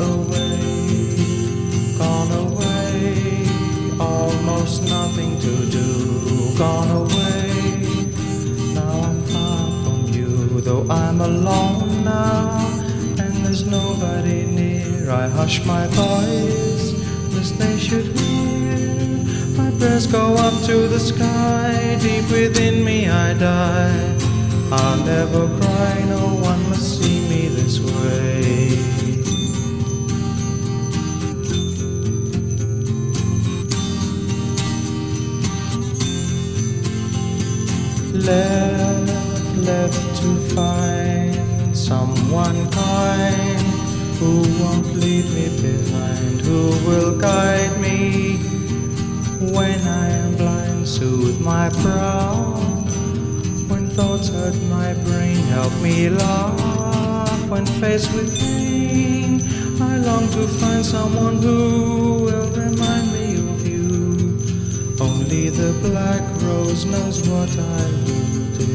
gone away, almost nothing to do, gone away. Now I'm far from you, though I'm alone now, and there's nobody near. I hush my voice, lest they should hear. My prayers go up to the sky, deep within me I die. I'll never cry, no one must see me this way. Left to find someone kind, who won't leave me behind, who will guide me when I am blind, soothe my brow when thoughts hurt my brain, help me laugh when faced with pain. I long to find someone who will remind me of you. Only the black rose knows what I will do.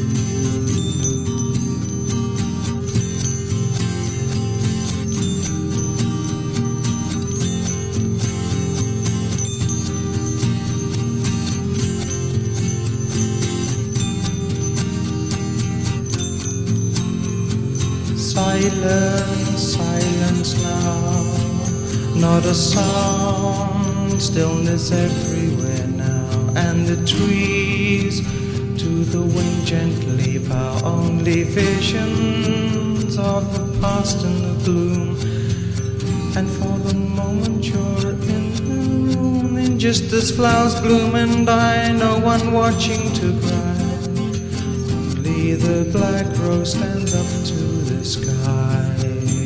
Silence now, not a sound, stillness everywhere now, and the trees to the wind gently bow, only visions of the past in the gloom, and for the moment you're in the room, and just as flowers bloom and die, no one watching to cry, only the black rose stands up to the sky.